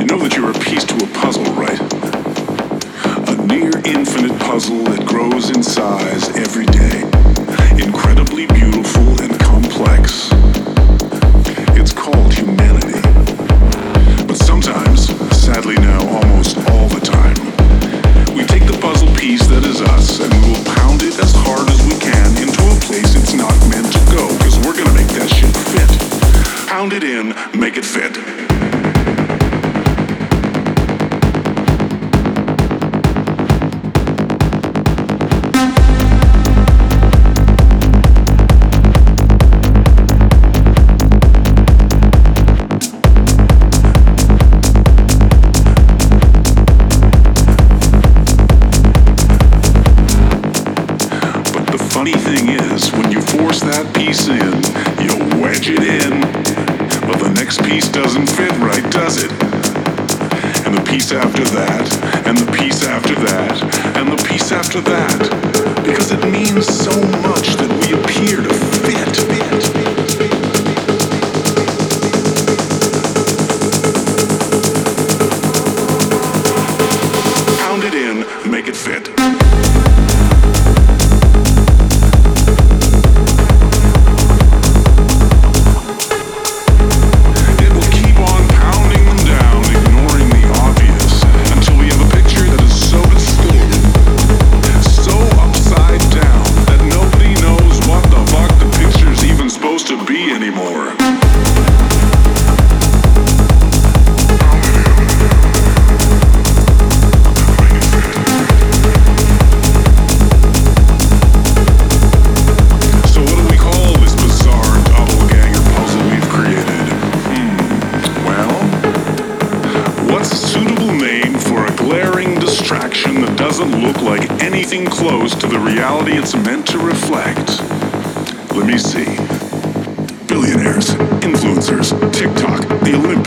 know that you're a piece to a puzzle, right? A near infinite puzzle that grows in size every day. Incredibly beautiful and complex. It's called humanity. But sometimes, sadly now almost all the time, we take the puzzle piece that is us and we'll pound it as hard as we can into a place it's not meant to go, because we're gonna make that shit fit. Pound it in, make it fit. Funny thing is, when you force that piece in, you wedge it in, but the next piece doesn't fit right, does it? And the piece after that, and the piece after that, and the piece after that, because it means so much that we appear to fit. Pound it in, make it fit. That doesn't look like anything close to the reality it's meant to reflect. Let me see. Billionaires, influencers, TikTok, the Olympics.